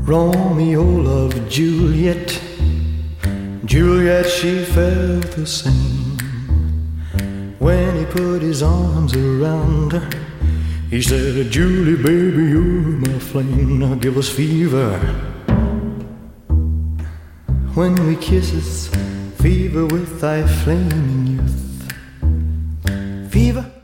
Romeo loved Juliet. Juliet, she felt the same. When he put his arms around her, he said, Julie, baby, you're my flame. Now give us fever when we kisses, fever with thy flaming youth. Fever